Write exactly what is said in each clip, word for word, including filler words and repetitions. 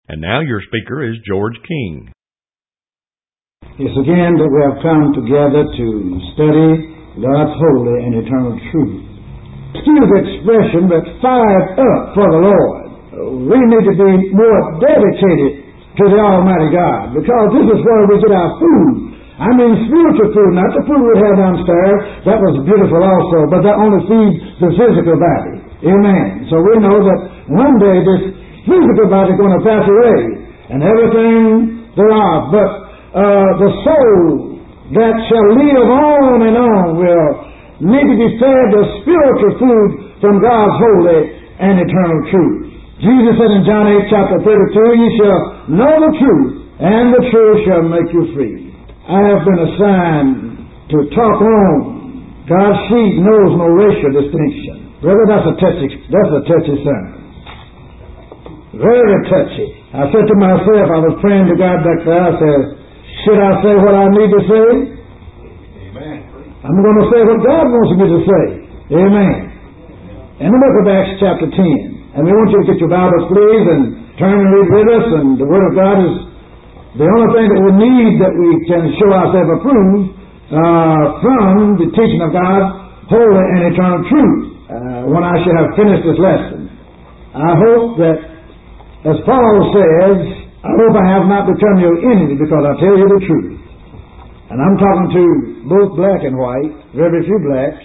And now your speaker is George King. It's again that we have come together to study God's holy and eternal truth. Excuse the expression, but fired up for the Lord. We need to be more dedicated to the Almighty God, because this is where we get our food. I mean spiritual food, not the food we have downstairs. That was beautiful also, but that only feeds the physical body. Amen. So we know that one day this physical body is going to pass away, and everything thereof. But uh, the soul that shall live on and on will need to be fed the spiritual food from God's holy and eternal truth. Jesus said in John eight, chapter thirty-two, "Ye shall know the truth, and the truth shall make you free." I have been assigned to talk on God's seed knows no racial distinction. Brother, that's a touchy, that's a touchy sermon. Very touchy. I said to myself, I was praying to God back there, I said, should I say what I need to say? Amen. I'm going to say what God wants me to say. Amen. In the book of Acts chapter ten. And we want you to get your Bibles, please, and turn and read with us. And the Word of God is the only thing that we need that we can show ourselves approved uh, from the teaching of God's holy and eternal truth. Uh, when I should have finished this lesson, I hope that, as Paul says, I hope I have not become your enemy because I tell you the truth. And I'm talking to both black and white, very few blacks.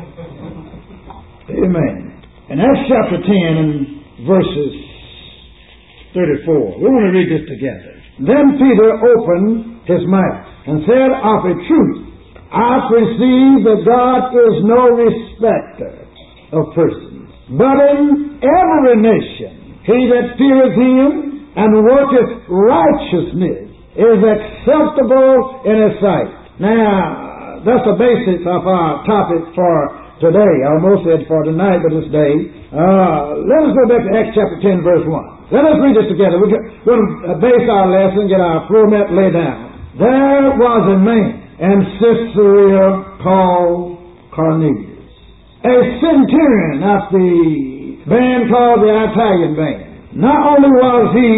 Amen. In Acts chapter ten and verses thirty-four, we want to read this together. Then Peter opened his mouth and said, "Of a truth, I perceive that God is no respecter of persons, but in every nation he that feareth him and worketh righteousness is acceptable in his sight." Now, that's the basics of our topic for today. I almost said for tonight, but it's day. Uh, let us go back to Acts chapter ten, verse one. Let us read this together. We're going to base our lesson, get our format laid down. There was a man in Caesarea called Cornelius, a centurion of the band called the Italian band. Not only was he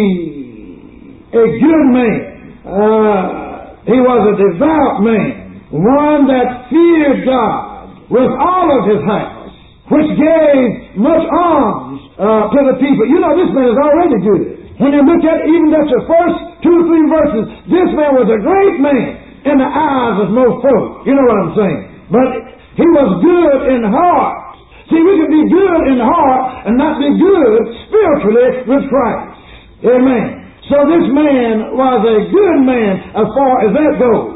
a good man, uh, he was a devout man, one that feared God with all of his house, which gave much alms uh, to the people. You know, this man is already good. When you look at even at your first two or three verses, this man was a great man in the eyes of most folks. You know what I'm saying? But he was good in heart. See, we can be good in heart and not be good spiritually with Christ. Amen. So this man was a good man as far as that goes.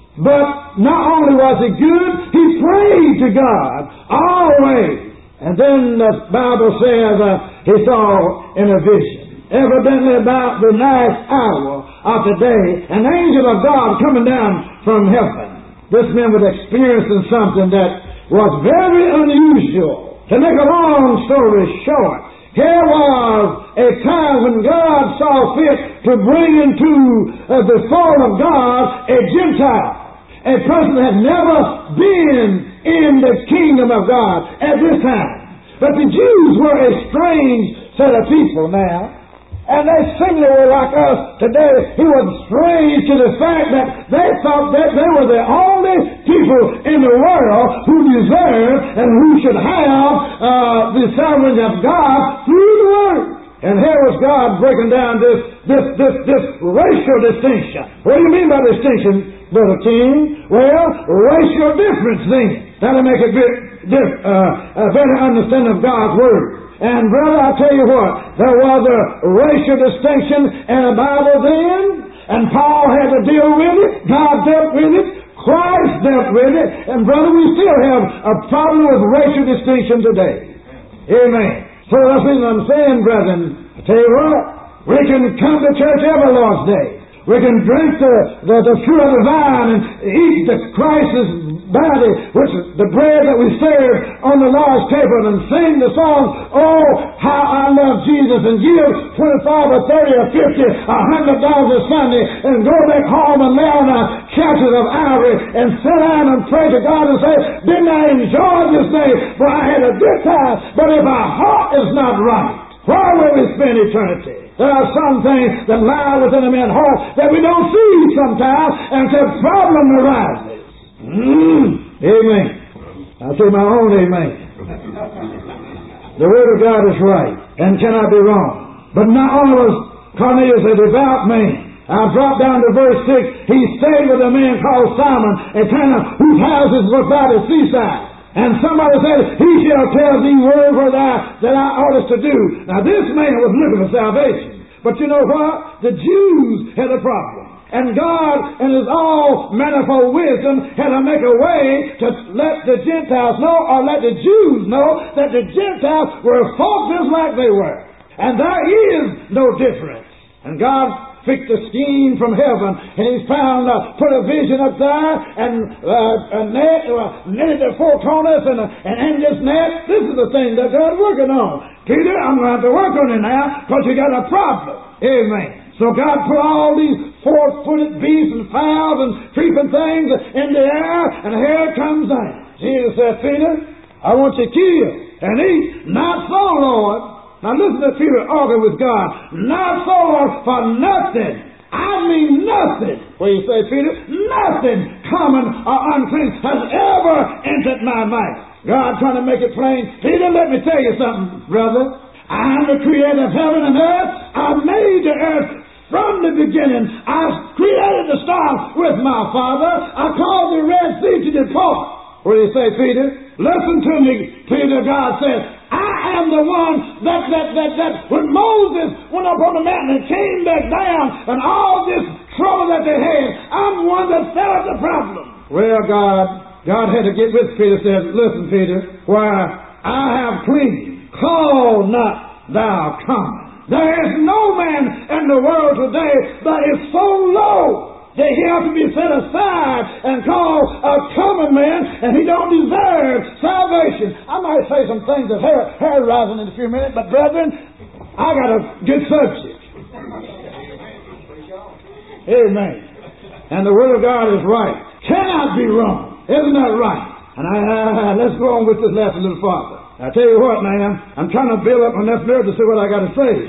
But not only was he good, he prayed to God always. And then the Bible says uh, he saw in a vision, evidently about the ninth hour of the day, an angel of God coming down from heaven. This man was experiencing something that was very unusual. To make a long story short, here was a time when God saw fit to bring into uh, the fold of God a Gentile. A person that had never been in the kingdom of God at this time. But the Jews were a strange set of people now. And they simply were like us today. He was strange to the fact that they thought that they were the only people in the world who deserved and who should have uh, the sovereignty of God through the Word. And here was God breaking down this, this, this, this racial distinction. What do you mean by distinction, Brother King? Well, racial difference then. That'll make a bit diff, uh, a better understanding of God's Word. And brother, I tell you what, there was a racial distinction in the Bible then, and Paul had to deal with it, God dealt with it, Christ dealt with it, and brother, we still have a problem with racial distinction today. Amen. So that's what I'm saying, brethren. I tell you what, we can come to church every Lord's Day. We can drink the, the, the fruit of the vine and eat the Christ's body, which is the bread that we serve on the Lord's table, and sing the song, "Oh, how I love Jesus," and give twenty-five or thirty or fifty, a hundred dollars a Sunday, and go back home and lay on our couches of ivory and sit down and pray to God and say, "Didn't I enjoy this day? For I had a good time." But if our heart is not right, where will we spend eternity? There are some things that lie within a man's heart that we don't see sometimes, and the problem arises. Mm. Amen. I say my own amen. The Word of God is right and cannot be wrong. But not only was Cornelius a devout man. I dropped down to verse six. He stayed with a man called Simon, a tanner whose house was by the seaside. And somebody said, he shall tell thee wherever thou that I oughtest to do. Now this man was looking for salvation. But you know what? The Jews had a problem. And God, in His all manifold wisdom, had to make a way to let the Gentiles know, or let the Jews know, that the Gentiles were folk just like they were. And there is no difference. And God fixed a scheme from heaven, and He found, uh, put a vision up there, and uh, a net, uh, netted the four corners, and, uh, and in this net, this is the thing that God's working on. Peter, I'm going to have to work on it now, because you got a problem. Amen. So God put all these four-footed beasts and fowls and creeping things in the air, and here it comes down. Jesus said, Peter, I want you to kill and eat. Not so, Lord. Now listen to Peter arguing with God. Not so, Lord, for nothing. I mean nothing. Well, you say, Peter, nothing common or unclean has ever entered my mouth. God trying to make it plain. Peter, let me tell you something, brother. I am the creator of heaven and earth. I made the earth from the beginning. I created the stars with my Father. I called the Red Sea to depart. What do you say, Peter? Listen to me, Peter. God said, I am the one that, that, that, that when Moses went up on the mountain and came back down and all this trouble that they had, I'm the one that set up the problem. Well, God, God had to get with Peter and said, listen, Peter, why I have clean, call not thou common. There is no man in the world today that is so low that he has to be set aside and called a common man, and he don't deserve salvation. I might say some things that hair, hair rising in a few minutes, but brethren, I got a good subject. Amen. And the Word of God is right. Cannot be wrong. Isn't that right? And I, I, let's go on with this lesson a little farther. I tell you what, man, I'm trying to build up enough nerve to see what I got to say.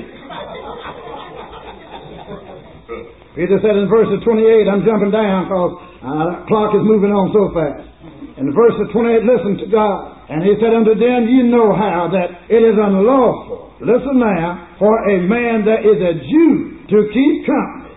Peter said in verse twenty-eight, I'm jumping down because uh, the clock is moving on so fast. In verse twenty-eight, listen to God. And He said unto them, ye know how that it is unlawful, listen now, for a man that is a Jew to keep company.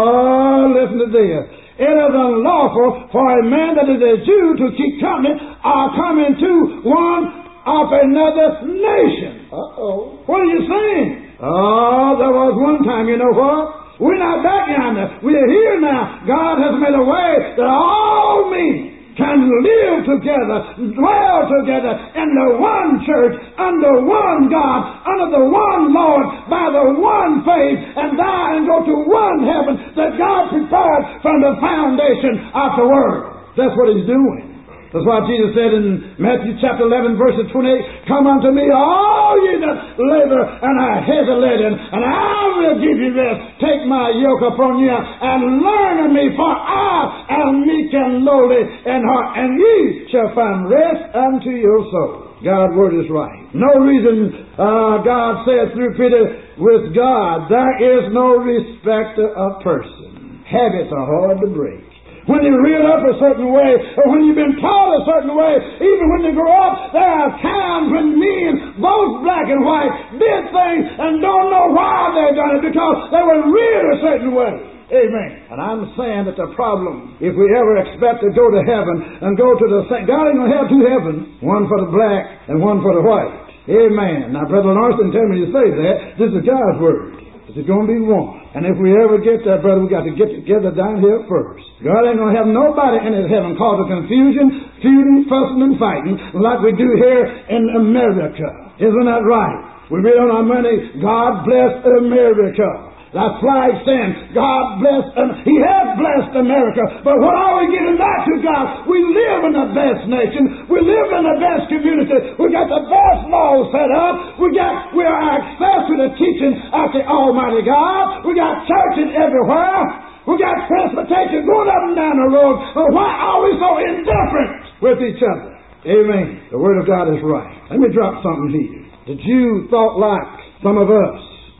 Oh, listen to this. It is unlawful for a man that is a Jew to keep company or come into one of another nation. Uh-oh. What are you saying? Oh, there was one time, you know what? We're not back yonder. We're here now. God has made a way that all men can live together, dwell together in the one church, under one God, under the one Lord, by the one faith, and die and go to one heaven that God prepared from the foundation of the world. That's what He's doing. That's why Jesus said in Matthew chapter eleven, verse twenty-eight, come unto me, all ye that labor and are heavy laden, and I will give you rest. Take my yoke upon you and learn of me, for I am meek and lowly in heart, and ye shall find rest unto your soul. God's word is right. No reason uh, God said through Peter, with God there is no respecter of person. Habits are hard to break. When you're reared up a certain way, or when you've been taught a certain way, even when you grow up, there are times when men, both black and white, did things and don't know why they done it because they were reared a certain way. Amen. And I'm saying that the problem, if we ever expect to go to heaven and go to the same, God ain't going to have two heavens, one for the black and one for the white. Amen. Now, Brother Lawrence didn't tell me to say that. This is God's word. It's going to be one. And if we ever get there, brother, we got to get together down here first. God ain't going to have nobody in His heaven causing confusion, feuding, fussing, and fighting like we do here in America. Isn't that right? We read on our money, God bless America. That flag saying, God bless, um, He has blessed America. But what are we giving back to God? We live in the best nation. We live in the best community. We got the best laws set up. We got, we are access to the teaching of the Almighty God. We got churches everywhere. We got transportation going up and down the road. But why are we so indifferent with each other? Amen. The Word of God is right. Let me drop something here. The Jews thought like some of us.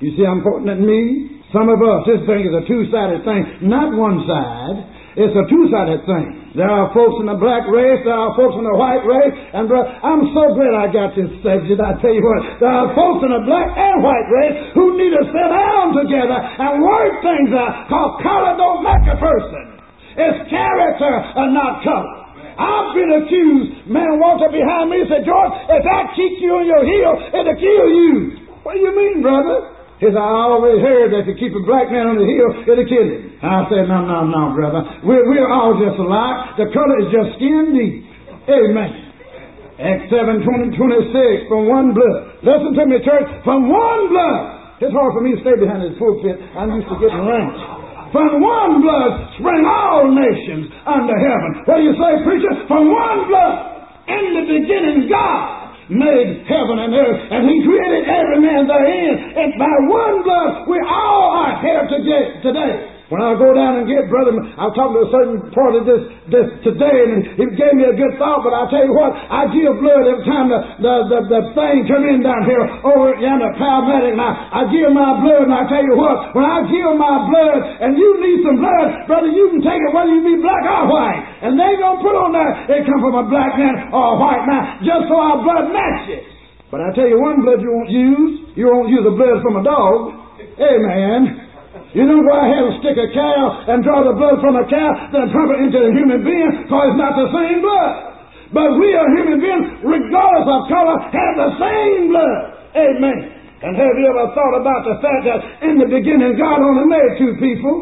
You see, I'm pointing at me. Some of us, this thing is a two-sided thing, not one side. It's a two-sided thing. There are folks in the black race, there are folks in the white race, and bro, I'm so glad I got this subject. I tell you what, there are folks in the black and white race who need to sit down together and work things out, because color don't make a person. It's character and not color. I've been accused. Man walked up behind me and said, George, if that keeps you on your heel, it'll kill you. What do you mean, brother? He said, I always heard that to keep a black man on the hill, it'll kill him. I said, no, no, no, brother. We're, we're all just alike. The color is just skin deep. Amen. Acts seven, twenty, twenty-six, from one blood. Listen to me, church. From one blood. It's hard for me to stay behind this pulpit. I'm used to getting ranks. From one blood sprang all nations under heaven. What do you say, preacher? From one blood. In the beginning, God made heaven and earth, and He created every man therein. And by one blood, we all are here today. When I go down and get brother, I was talking to a certain part of this, this today, and he gave me a good thought, but I tell you what, I give blood every time the, the, the, the thing come in down here over down the paramedic, and I, I give my blood, and I tell you what, when I give my blood, and you need some blood, brother, you can take it whether you be black or white, and they ain't going to put on there, it come from a black man or a white man, just so our blood matches. But I tell you one blood you won't use, you won't use the blood from a dog. Amen. You don't go ahead and stick a cow and draw the blood from a cow, then pump it into a human being, because it's not the same blood. But we are human beings, regardless of color, have the same blood. Amen. And have you ever thought about the fact that in the beginning God only made two people?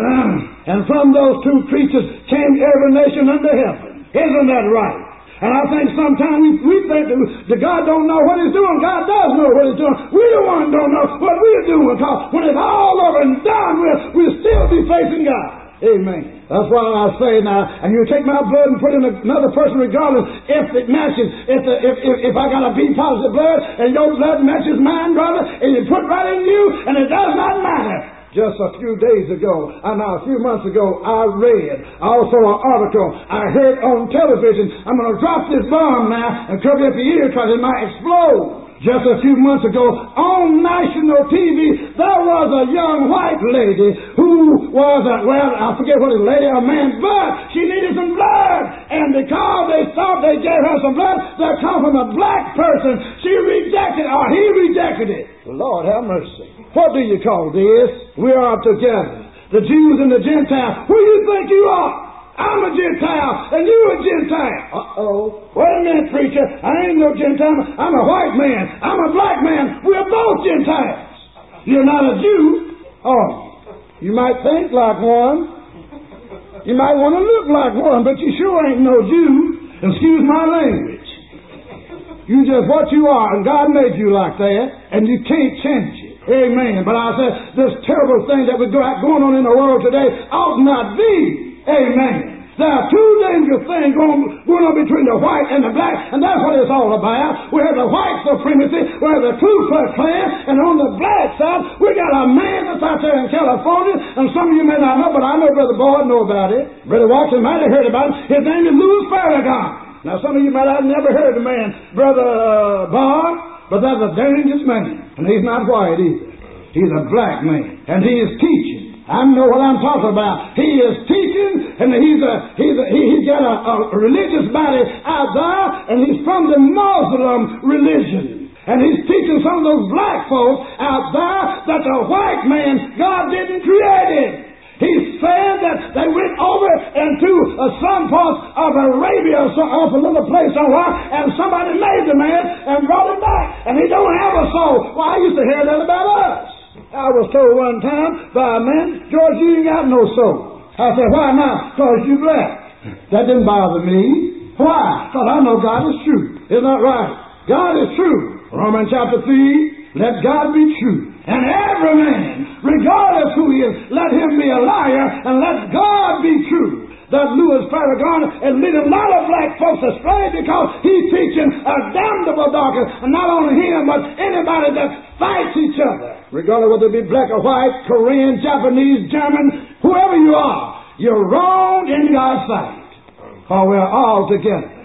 Uh, and from those two creatures came every nation under heaven. Isn't that right? And I think sometimes we, we think that, that God don't know what He's doing. God does know what He's doing. We the ones don't know what we're doing, because when it's all over and done, we'll, we'll still be facing God. Amen. That's why I say now, and you take my blood and put in another person regardless if it matches. If, the, if, if, if I got a B positive blood and your blood matches mine, brother, and you put right in you, and it does not matter. Just a few days ago, and now a few months ago, I read also an article I heard on television. I'm going to drop this bomb now and cover up your ear because it might explode. Just a few months ago, on national T V, there was a young white lady who was, a, well, I forget what it was, lady or man, but she needed some blood. And because they thought they gave her some blood that come from a black person, she rejected it, or he rejected it. Lord have mercy. What do you call this? We are together. The Jews and the Gentiles. Who do you think you are? I'm a Gentile, and you a Gentile. Uh-oh. Wait a minute, preacher. I ain't no Gentile. I'm a white man. I'm a black man. We're both Gentiles. You're not a Jew. Oh, you might think like one. You might want to look like one, but you sure ain't no Jew. Excuse my language. You just what you are, and God made you like that, and you can't change it. Amen. But I said, this terrible thing that we're going on in the world today ought not be. Amen. There are two dangerous things going, going on between the white and the black, and that's what it's all about. We have the white supremacy, we have the Ku Klux Klan, and on the black side, we got a man that's out there in California, and some of you may not know, but I know Brother Boyd know about it. Brother Watson might have heard about it. His name is Louis Farrakhan. Now, some of you might have never heard the man, Brother uh, Boyd, but that's a dangerous man, and he's not white either. He's a black man, and he is teaching. I know what I'm talking about. He is teaching, and he's a he's a, he, he's got a, a religious body out there, and he's from the Muslim religion, and he's teaching some of those black folks out there that the white man God didn't create him. He's saying that they went over into uh, some parts of Arabia, or some, off a little place somewhere, and somebody made the man and brought him back, and he don't have a soul. Well, I used to hear that about us. I was told one time by a man, George, you ain't got no soul. I said, why not? Because you black. That didn't bother me. Why? Because I know God is true. Isn't that right? God is true. Romans chapter three, let God be true. And every man, regardless who he is, let him be a liar, and let God be true. That Louis Farrakhan is leading a lot of black folks astray because he's teaching a damnable doctrine. And not only him, but anybody that fights each other. Regardless whether it be black or white, Korean, Japanese, German, whoever you are, you're wrong in God's sight. For we're all together.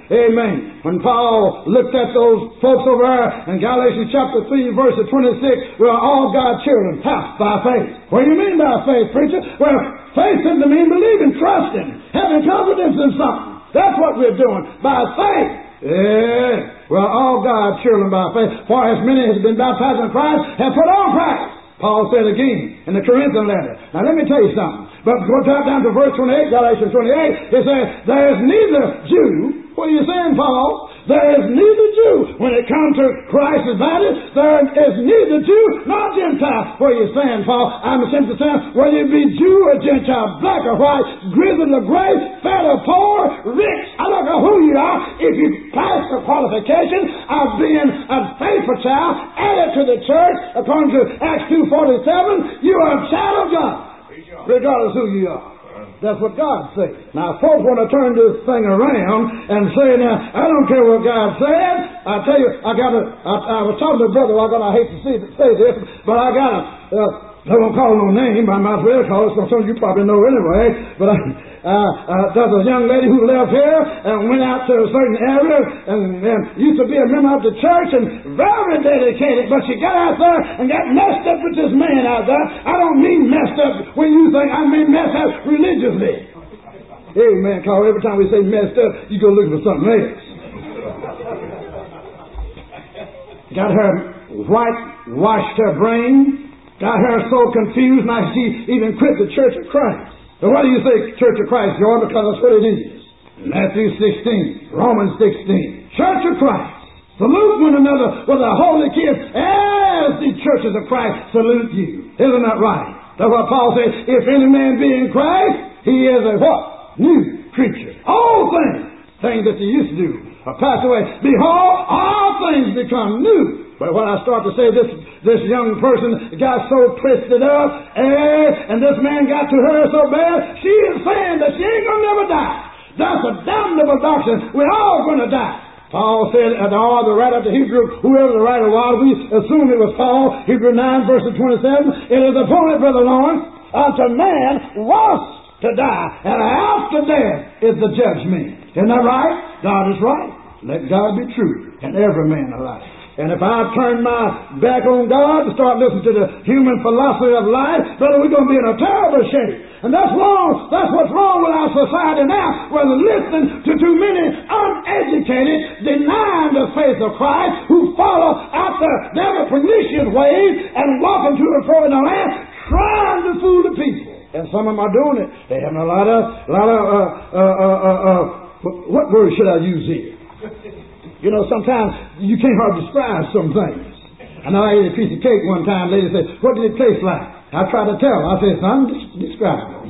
Amen. When Paul looked at those folks over there in Galatians chapter three, verse twenty-six, we're all God's children. How? By faith. What do you mean by faith, preacher? Well, faith simply means believing, trusting, having confidence in something. That's what we're doing. By faith. Yeah. We're all God's children by faith. For as many as have been baptized in Christ have put on Christ. Paul said again in the Corinthian letter. Now let me tell you something. But go down to verse twenty-eight, Galatians twenty-eight, it says, there is neither Jew. What are you saying, Paul? There is neither Jew. When it comes to Christ's body, there is neither Jew nor Gentile. What are you saying, Paul? I'm simply saying, whether you be Jew or Gentile, black or white, grizzled or gray, fat or poor, rich, I don't know who you are, if you pass the qualification of being a faithful child, added to the church, according to Acts two forty-seven, you are a child of God, regardless who you are. That's what God said. Now, folks want to turn this thing around and say, now, I don't care what God said. I tell you, I got to, I, I was talking to a brother, I, got, I hate to say, say this, but I got to, uh, I won't call no name, but I might as well call it, so some of you probably know anyway, but I, uh, uh, there's a young lady who left here and went out to a certain area and, and used to be a member of the church and very dedicated, but she got out there and got messed up with this man out there. I don't mean messed up when you think, I mean messed up religiously. Amen, because every time we say messed up, you go looking for something else. Got her whitewashed her brain, got her so confused, now she even quit the Church of Christ. So why do you say Church of Christ, Jordan? Because that's what it is. Matthew sixteen, Romans sixteen. Church of Christ. Salute one another with a holy kiss as the churches of Christ salute you. Isn't that right? That's what Paul says. If any man be in Christ, he is a what? New creature. All things, things that you used to do, are passed away. Behold, all things become new. But when I start to say this, this young person got so twisted up, eh, and this man got to her so bad, she is saying that she ain't gonna never die. That's a damnable doctrine. We're all gonna die. Paul said, and all the writer of the Hebrew, whoever the writer was, we assume it was Paul, Hebrew nine, verse twenty-seven, it is appointed, Brother Lawrence, unto man once to die, and after death is the judgment. Isn't that right? God is right. Let God be true, and every man alike. And if I turn my back on God and start listening to the human philosophy of life, brother, we're going to be in a terrible shape. And that's wrong. That's what's wrong with our society now. We're listening to too many uneducated, denying the faith of Christ, who follow after their pernicious ways and walking to and fro in the land, trying to fool the people. And some of them are doing it. They having a lot of, lot of, uh, uh, uh, uh, uh, what word should I use here? You know, sometimes you can't hardly describe some things. I know I ate a piece of cake one time. Lady said, what did it taste like? I tried to tell her. I said, son, describe it.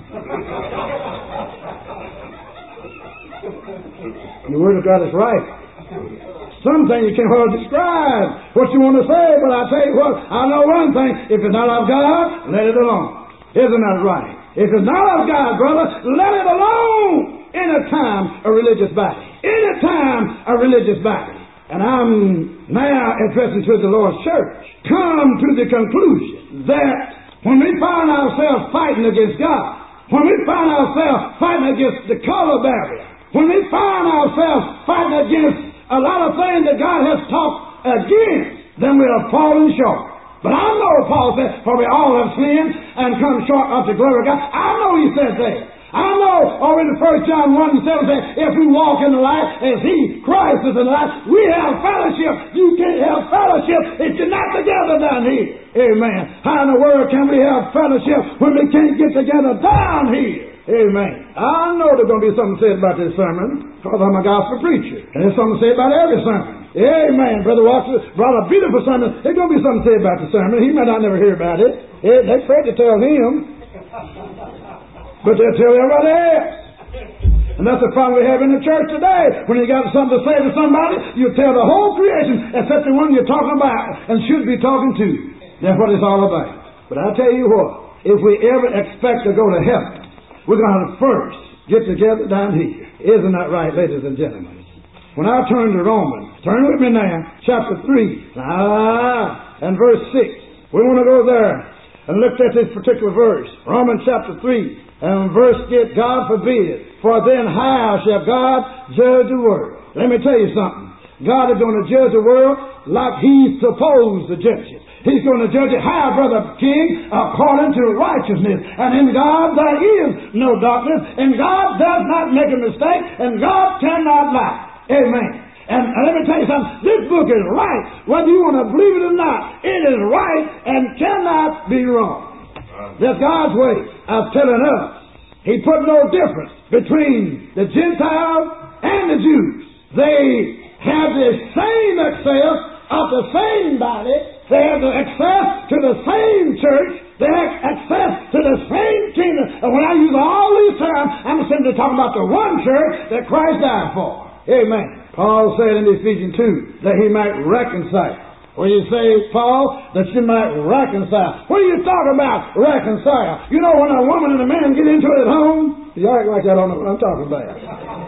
The Word of God is right. Some things you can't hardly describe what you want to say, but I tell you what, I know one thing. If it's not of God, let it alone. Isn't that right? If it's not of God, brother, let it alone. Anytime a religious body. Anytime a religious body. And I'm now addressing to the Lord's church. Come to the conclusion that when we find ourselves fighting against God, when we find ourselves fighting against the color barrier, when we find ourselves fighting against a lot of things that God has taught against, then we are falling short. But I know, Paul said, for we all have sinned and come short of the glory of God. I know he says that. I know, or in First John one and seven says, if we walk in the light as he, Christ, is in the light, we have fellowship. You can't have fellowship if you're not together down here. Amen. How in the world can we have fellowship when we can't get together down here? Amen. I know there's going to be something said about this sermon, because I'm a gospel preacher. And there's something said about every sermon. Amen. Brother Watson brought a beautiful sermon. There's going to be something said about the sermon. He might not never hear about it. They're afraid to tell him. But they'll tell everybody else. And that's the problem we have in the church today. When you got something to say to somebody, you tell the whole creation, except the one you're talking about and should be talking to. That's what it's all about. But I tell you what, if we ever expect to go to heaven, we're going to first get together down here. Isn't that right, ladies and gentlemen? When I turn to Romans, turn with me now, chapter three, ah, and verse six. We want to go there and look at this particular verse. Romans chapter three. And verse get God forbid, for then how shall God judge the world? Let me tell you something. God is going to judge the world like He's supposed to judge it. He's going to judge it, how, Brother King, according to righteousness. And in God there is no darkness, and God does not make a mistake, and God cannot lie. Amen. And, and let me tell you something, this book is right. Whether you want to believe it or not, it is right and cannot be wrong. That's God's way of telling us. He put no difference between the Gentiles and the Jews. They have the same access of the same body. They have the access to the same church. They have access to the same kingdom. And when I use all these terms, I'm simply talking about the one church that Christ died for. Amen. Paul said in Ephesians two that he might reconcile. When you say, Paul, that you might reconcile. What are you talking about, reconcile? You know when a woman and a man get into it at home? You act like I don't know what I'm talking about.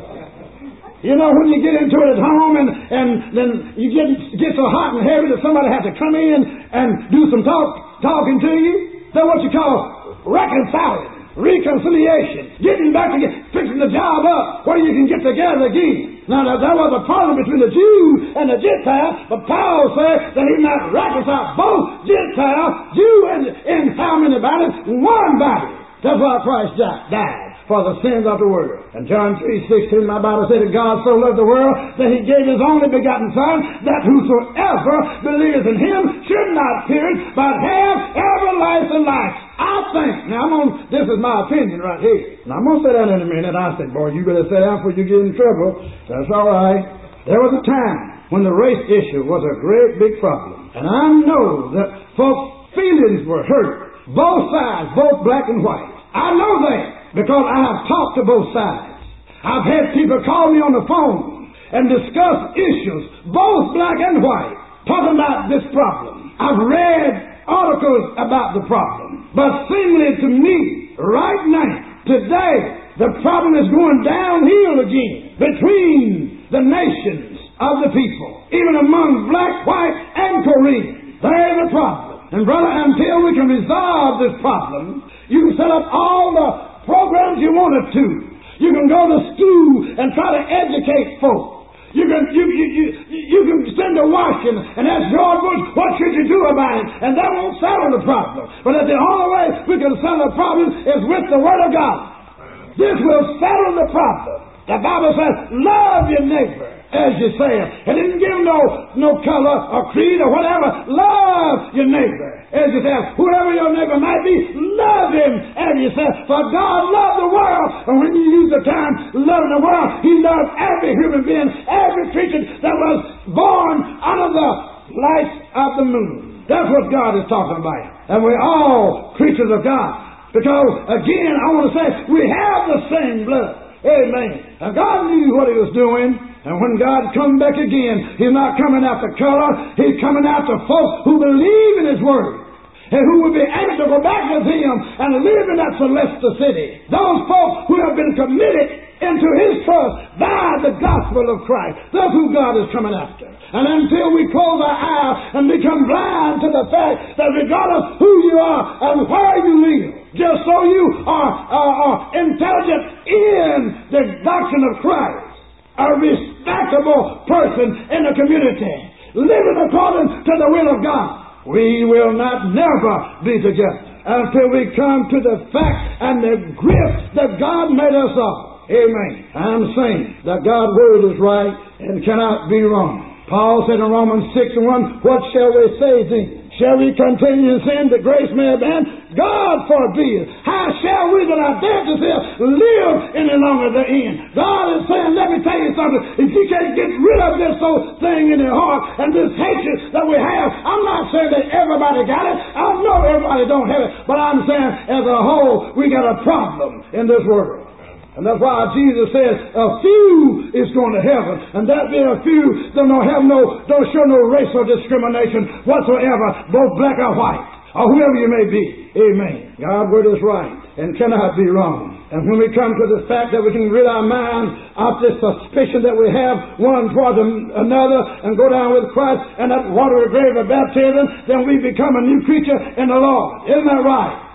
You know, when you get into it at home and, and then you get get so hot and heavy that somebody has to come in and do some talk talking to you, that's what you call reconciling, reconciliation, getting back together, fixing the job up where you can get together again. Now, that, that was a problem between the Jew and the Gentile, but Paul said that he might reconcile both Gentile, Jew, and, and how many bodies? One body. That's why Christ died. For the sins of the world. And John three sixteen, my Bible said that God so loved the world that He gave His only begotten Son, that whosoever believes in Him should not perish, but have everlasting life. I think, now I'm on, this is my opinion right here. And I'm going to sit down in a minute. I said, boy, you better sit down before you get in trouble. That's all right. There was a time when the race issue was a great big problem. And I know that folks' feelings were hurt. Both sides, both black and white. I know that. Because I have talked to both sides. I've had people call me on the phone and discuss issues, both black and white, talking about this problem. I've read articles about the problem. But seemingly to me, right now, today, the problem is going downhill again between the nations of the people, even among black, white, and Korean. There's a problem. And brother, until we can resolve this problem, you can set up all the programs you wanted to. You can go to school and try to educate folks. You can you you you, you can send to Washington and ask George Bush, what should you do about it? And that won't settle the problem. But the only way we can settle the problem is with the Word of God. This will settle the problem. The Bible says, love your neighbor as you say it. It didn't give no no color or creed or whatever. Love your neighbor as you say. Whoever your neighbor might be, love him as you say. For God loved the world. And when you use the term loving the world, He loved every human being, every creature that was born under the light of the moon. That's what God is talking about. And we're all creatures of God. Because, again, I want to say, we have the same blood. Amen. And God knew what He was doing. And when God comes back again, He's not coming after color. He's coming after folks who believe in His Word. And who will be able to go back with Him and live in that celestial city. Those folks who have been committed into His trust by the gospel of Christ. That's who God is coming after. And until we close our eyes and become blind to the fact that regardless who you are and where you live, just so you are, are, are intelligent in the doctrine of Christ, a respectable person in the community, living according to the will of God, we will not never be together until we come to the fact and the grip that God made us all. Amen. I'm saying that God's Word is right and cannot be wrong. Paul said in Romans six and one, what shall we say then? Shall we continue in sin that grace may abound? God forbid. How shall we that are dead to sin live any longer therein? God is saying, let me tell you something. If you can't get rid of this old thing in your heart and this hatred that we have, I'm not saying that everybody got it. I know everybody don't have it. But I'm saying as a whole, we got a problem in this world. And that's why Jesus said, a few is going to heaven. And that being a few, don't have no, don't show no racial discrimination whatsoever, both black or white, or whoever you may be. Amen. God's Word is right and cannot be wrong. And when we come to the fact that we can rid our mind of this suspicion that we have one toward another and go down with Christ and that water of grave of baptism, then we become a new creature in the Lord. Isn't that right?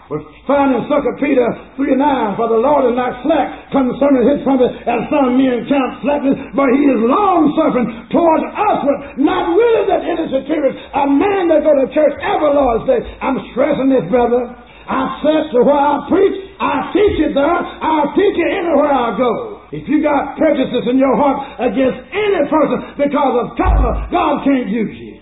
was found in Second Peter three and nine, for the Lord is not slack concerning his promise, as some men count slackness, but he is long-suffering towards usward, not willing that any should perish. A man that go to church every Lord's Day, I'm stressing this, brother. I said to where I preach, I teach it there, I teach it anywhere I go. If you got prejudices in your heart against any person because of color, God can't use you.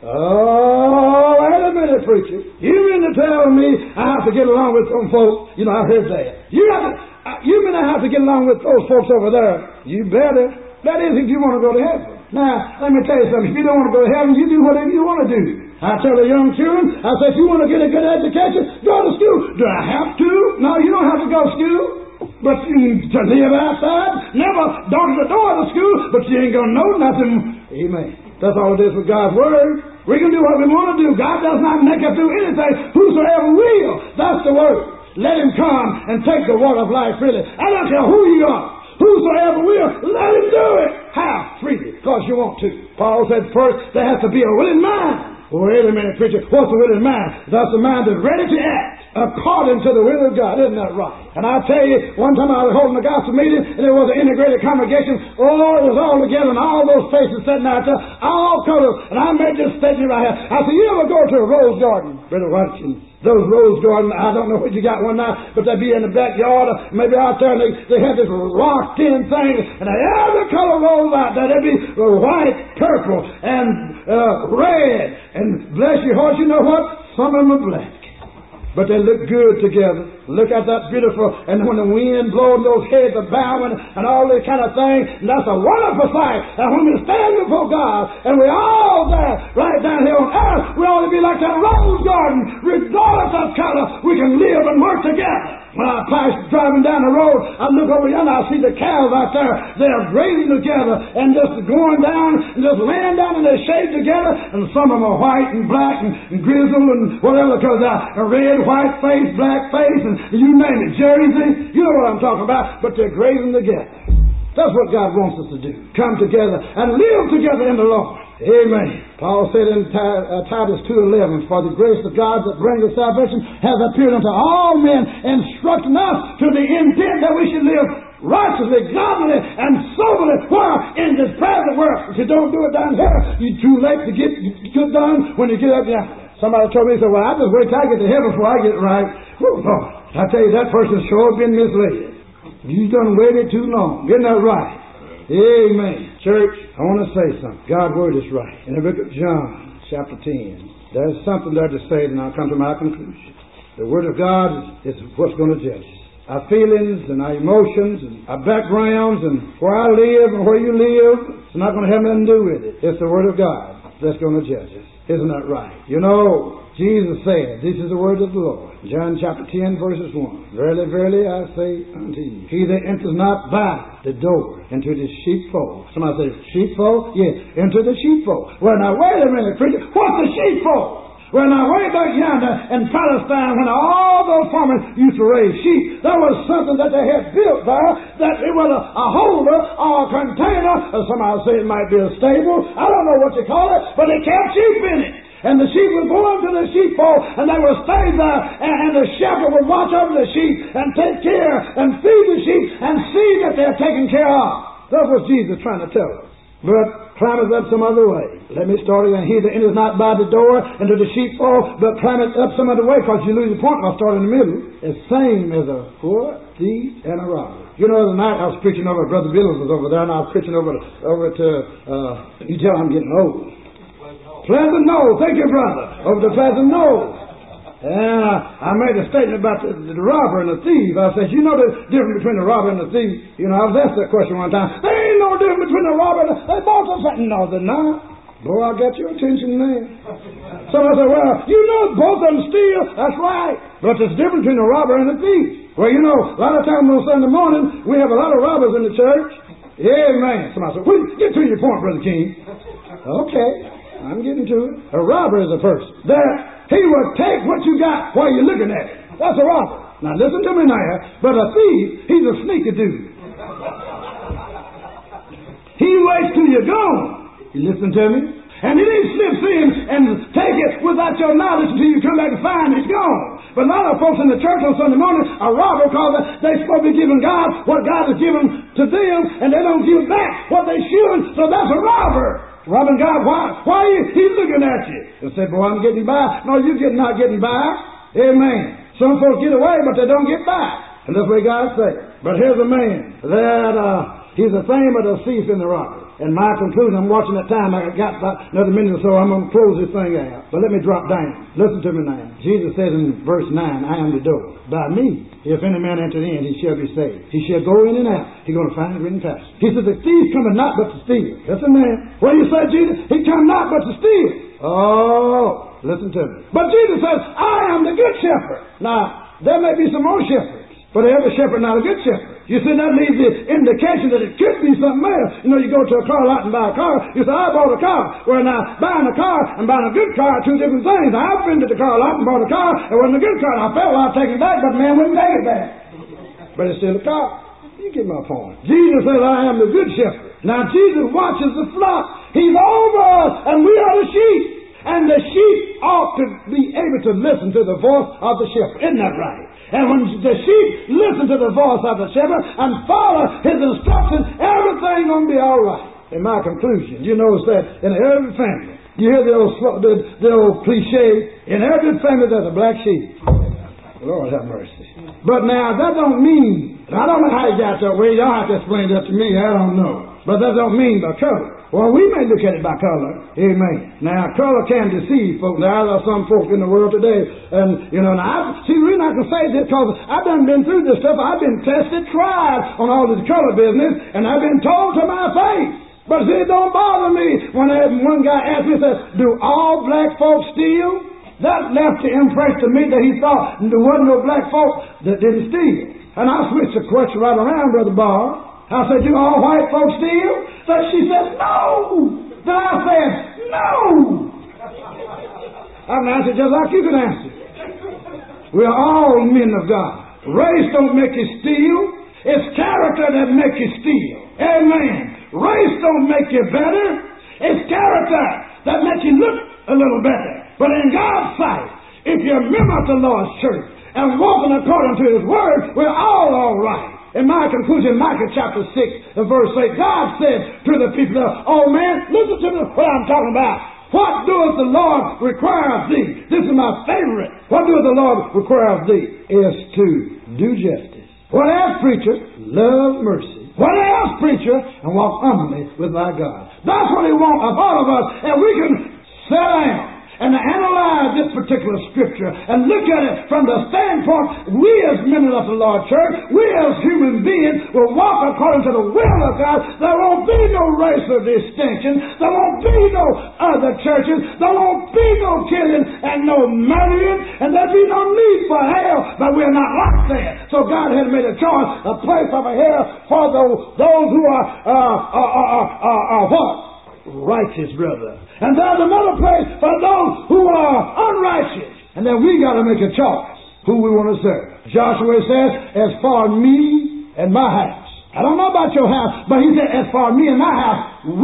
Oh, wait a minute, preacher. You mean to tell me I have to get along with some folks? You know, I heard that. You have to, uh, you mean I have to get along with those folks over there? You better. That is if you want to go to heaven. Now, let me tell you something. If you don't want to go to heaven, you do whatever you want to do. I tell the young children, I say, if you want to get a good education, go to school. Do I have to? No, you don't have to go to school. But you to live outside, never knock the door of the school, but you ain't going to know nothing. Amen. That's all it is with God's Word. We can do what we want to do. God does not make us do anything. Whosoever will, that's the Word. Let him come and take the water of life freely. I don't care who you are. Whosoever will, let him do it. How? Freely, because you want to. Paul said first, there has to be a willing mind. Wait a minute, preacher. What's the willing mind? That's the mind that's ready to act according to the will of God. Isn't that right? And I tell you, one time I was holding a gospel meeting, and there was an integrated congregation. Oh, it was all together, and all those faces sitting out there, all colors. And I made this statement right here. I said, you ever go to a rose garden, Brother Watkins? Those rose gardens, I don't know what you got one now, but they'd be in the backyard, or maybe out there, and they, they had this rocked-in thing, and they had every color rose out there. They'd be white, purple, and uh, red, and bless your heart, you know what? Some of them are black. But they look good together. Look at that beautiful, and when the wind blows, those heads are bowing, and all this kind of thing, and that's a wonderful sight. And when we stand before God, and we're all there, right down here on earth, we ought to be like that rose garden, regardless of color, we can live and work together. When I pass driving down the road, I look over yonder, I see the cows out there. They're grazing together and just going down and just laying down in their shade together. And some of them are white and black and, and grizzled and whatever, because uh, a red, white face, black face, and you name it, Jersey. You know what I'm talking about. But they're grazing together. That's what God wants us to do. Come together and live together in the Lord. Amen. Paul said in Titus two eleven, for the grace of God that bringeth salvation has appeared unto all men, instructing us to the intent that we should live righteously, godly, and soberly. Why? In this present world. If you don't do it down here, you're too late to get good done when you get up there. Somebody told me, he said, well, I just wait till I get to heaven before I get it right. Oh, Lord. I tell you, that person's sure been misled. You've done waited too long. Isn't that right? Amen. Church, I want to say something. God's Word is right. In the book of John, chapter ten, there's something there to say, and I'll come to my conclusion. The Word of God is, is what's going to judge us. Our feelings and our emotions and our backgrounds and where I live and where you live, it's not going to have nothing to do with it. It's the Word of God that's going to judge us. Isn't that right? You know, Jesus said, this is the word of the Lord. John chapter ten, verses one. Verily, verily, I say unto you, he that enters not by the door into the sheepfold. Somebody says, sheepfold? Yes, into the sheepfold. Well, now, wait a minute, preacher. What's the sheepfold? Well, now, way back yonder in Palestine, when all those farmers used to raise sheep, there was something that they had built there, that it was a, a holder or a container, or somebody say it might be a stable. I don't know what you call it, but it kept sheep in it. And the sheep would go into the sheepfold, and they would stay there, and, and the shepherd would watch over the sheep, and take care, and feed the sheep, and see that they're taken care of. That's what Jesus is trying to tell us. But climb it up some other way. Let me start again. He that enters not by the door into the sheepfold, but climb it up some other way, because you lose the point. I'll start in the middle. It's same as a poor thief and a robber. You know, the other night I was preaching over, Brother Billings was over there, and I was preaching over over to, uh, you tell I'm getting old. Pleasant Knoll. Thank you, brother. Over to Pleasant Knoll. And I, I made a statement about the, the robber and the thief. I said, you know the difference between the robber and the thief? You know, I was asked that question one time. There ain't no difference between the robber and the... They both are something. No, they're not. Boy, I got your attention there. Somebody said, well, you know both of them steal. That's right. But there's a difference between the robber and the thief. Well, you know, a lot of times on Sunday morning, we have a lot of robbers in the church. Amen. Somebody said, well, get to your point, Brother King. Okay, I'm getting to it. A robber is a person that he will take what you got while you're looking at it. That's a robber. Now listen to me now. But a thief, he's a sneaky dude. He waits till you're gone. You listen to me? And then he slips in and take it without your knowledge until you come back and find it's gone. But a lot of folks in the church on Sunday morning are robbers because they're supposed to be giving God what God has given to them, and they don't give back what they should, so that's a robber. Robbing God, why? Why are you, he's looking at you? They say, boy, I'm getting by. No, you're getting, not getting by. Amen. Some folks get away, but they don't get by. And that's what God said. But here's a man that uh, he's the same as a thief in the robbery. And my conclusion, I'm watching that time. I got about another minute or so. I'm going to close this thing out. But let me drop down. Listen to me now. Jesus says in verse nine, I am the door. By me, if any man enter in, he shall be saved. He shall go in and out. He's going to find a green pasture. He says, the thief cometh not but to steal. Listen, man. What do you say, Jesus? He come not but to steal. Oh, listen to me. But Jesus says, I am the good shepherd. Now, there may be some more shepherds, but every shepherd not a good shepherd. You see, that leaves the indication that it could be something else. You know, you go to a car lot and buy a car. You say, I bought a car. Well, now, buying a car and buying a good car are two different things. I've been to the car lot and bought a car. It wasn't a good car. I felt like taking it back, but the man wouldn't take it back. But it's still a car. You get my point. Jesus says, I am the good shepherd. Now, Jesus watches the flock. He's over us, and we are the sheep. And the sheep ought to be able to listen to the voice of the shepherd. Isn't that right? And when the sheep listen to the voice of the shepherd and follow his instructions, everything's going to be all right. In my conclusion, you notice that in every family, you hear the old, the, the old cliche, in every family there's a black sheep. Lord have mercy. But now, that don't mean, I don't know how you got that way. Y'all have to explain that to me. I don't know. But that don't mean by color. Well, we may look at it by color. Amen. Now, color can deceive folks. There are some folks in the world today. And, you know, now, I, see, the reason I can say this because I've done been through this stuff. I've been tested, tried on all this color business, and I've been told to my face. But see, it don't bother me when I, one guy asked me, said, do all black folks steal? That left the impression to me that he thought there wasn't no black folks that didn't steal. And I switched the question right around, Brother Barr. I said, do all white folks steal? So she said, no. Then I said, no. I can answer just like you can answer. We are all men of God. Race don't make you steal. It's character that makes you steal. Amen. Race don't make you better. It's character that makes you look a little better. But in God's sight, if you're a member of the Lord's church and walking according to His word, we're all all right. In my conclusion, Micah chapter six and verse eight, God said to the people, oh man, listen to what I'm talking about. What doeth the Lord require of thee? This is my favorite. What doeth the Lord require of thee? Is to do justice. What else, preacher? Love mercy. What else, preacher? And walk humbly with thy God. That's what He wants of all of us. And we can sit down and analyze this particular scripture and look at it from the standpoint, we as members of the Lord's church, we as human beings will walk according to the will of God. There won't be no racial distinction. There won't be no other churches. There won't be no killing and no murdering, and there'll be no need for hell, but we're not like that. So God has made a choice, a place of a hell for those, those who are, uh, are, are, are, are what? Righteous, brother. And there's another place for those who are unrighteous. And then we got to make a choice who we want to serve. Joshua says, as for me and my house. I don't know about your house, but he said, as for me and my house,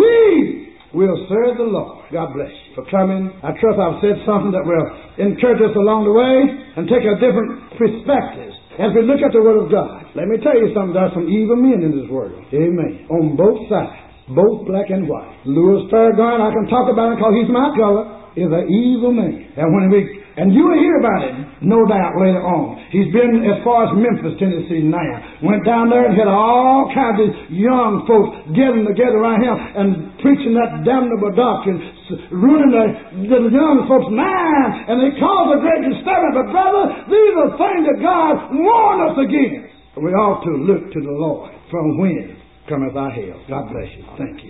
we will serve the Lord. God bless you for coming. I trust I've said something that will encourage us along the way and take a different perspective as we look at the Word of God. Let me tell you something. There's some evil men in this world. Amen. On both sides. Both black and white. Louis Farragut, I can talk about him because he's my color, is an evil man. And when we, and you will hear about him, no doubt, later on. He's been as far as Memphis, Tennessee now. Went down there and had all kinds of young folks getting together around him and preaching that damnable doctrine, ruining the, the young folks' minds, and they caused a great disturbance. But brother, these are things that God warned us against. We ought to look to the Lord from when cometh our help. God bless you. Thank you.